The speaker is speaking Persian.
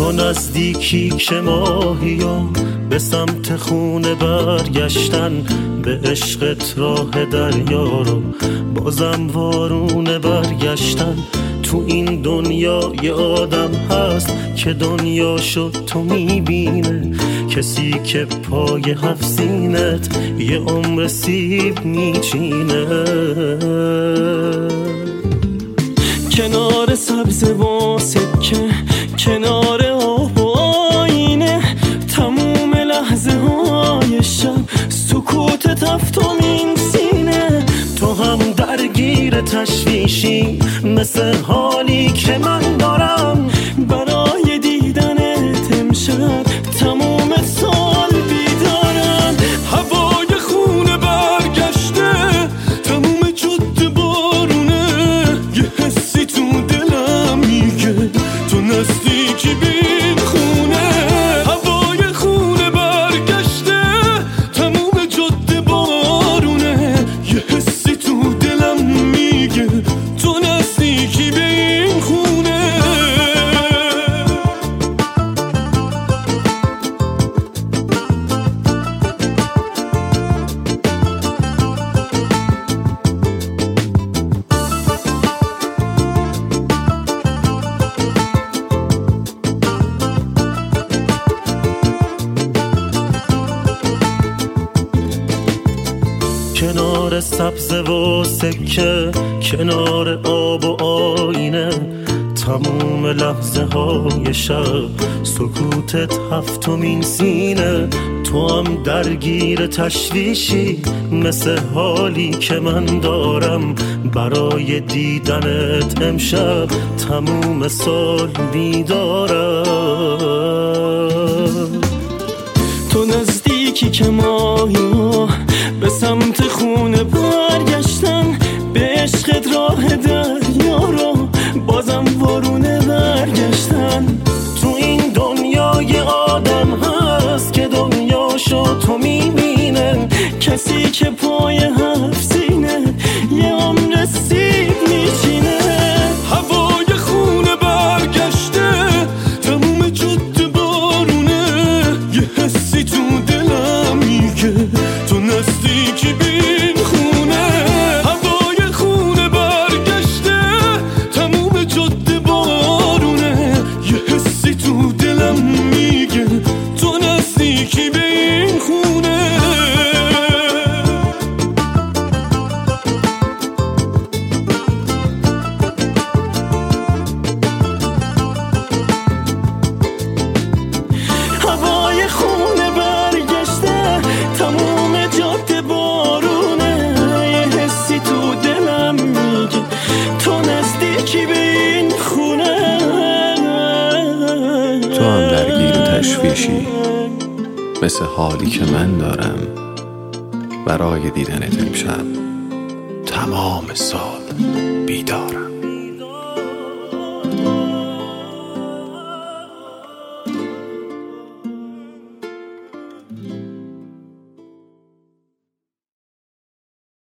تو نزدیکی که ماهیا به سمت خونه برگشتن، به عشقت راه دریا رو بازم وارونه برگشتن. تو این دنیا یه آدم هست که دنیاشو تو میبینه، کسی که پای هفت سینت یه عمر سیب میچینه. کنار سبز و سکه، کنار آب و آینه، تموم لحظه های شب سکوت تفتمین سینه. تو هم درگیر تشویشی مثل حالی که من دارم، برای دیدنت امشب تموم سال بیدارم. هوای خونه برگشته، تموم جاده بارونه، یه حسی تو دلم میگه تو نزدیکی بین خونه. هوای خونه برگشته، تموم جاده بارونه، یه حسی تو دلم میگه تو نزدیکی بین خونه. کنار سبز و سکه، کنار آب و آینه، تموم لحظه های شب سکوتت هفتمین سینه. تو هم درگیر تشویشی مثل حالی که من دارم، برای دیدنت امشب تموم سال بیدارم. تو نزدیکی که ماهی به سمت خونه برگشتن، به عشقت راه دریا رو بازم وارونه برگشتن. تو این دنیا یه آدم هست که دنیاشو تو میبینه، کسی که پای هفت سینه یه عمر سیب میچینه. هوای خونه برگشته، تموم جاده بارونه، یه حسی تو دلم میگه تو نزدیکی بین خونه. هوای خونه برگشته، تموم جاده بارونه، یه حسی تو دلم میگه تو نزدیکی بین خونه. هوای خونه برگشته، تموم جاده بارونه، یه حسی تو دلم میگه تو نزدیکی به این خونه. تو هم درگیر تشویشی مثل حالی که من دارم، برای دیدنت امشب تمام سال بیدارم.